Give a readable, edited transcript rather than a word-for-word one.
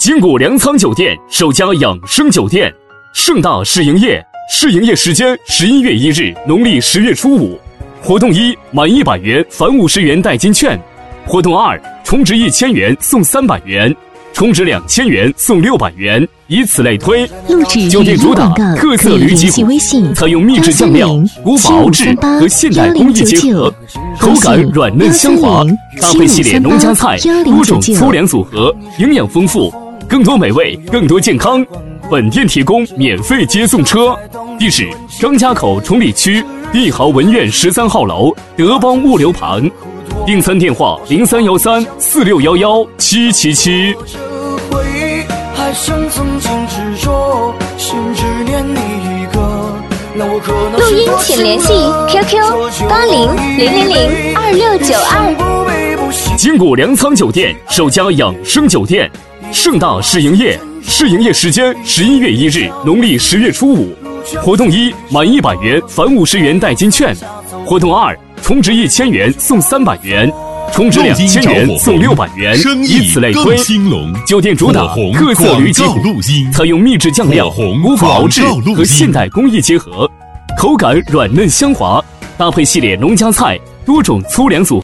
金谷粮仓酒店首家养生酒店，盛大试营业，试营业时间11月1日，农历10月初5。活动1，满100元返50元代金券；活动2，充值1000元送300元，充值2000元送600元，以此类推。酒店主打特色驴脊骨，采用秘制酱料、古法熬制和现代工艺结合，口感软嫩香滑，搭配系列农家菜，多种粗粮组合，营养丰富，更多美味，更多健康。本店提供免费接送车，地址张家口崇礼区帝豪文苑13号楼德邦物流旁，订餐电话031346117777。 还剩曾经执着，心只念你一个。 录音请联系 QQ80002692。 金谷粮仓酒店首家养生酒店，盛大试营业，试营业时间11月1日，农历10月初5。活动1，满100元返50元代金券；活动2，充值1000元送300元。充值2000元送600元，以此类推。酒店主打特色驴脊骨，采用秘制酱料、古法熬制和现代工艺结合，口感软嫩香滑，搭配系列农家菜，多种粗粮组合。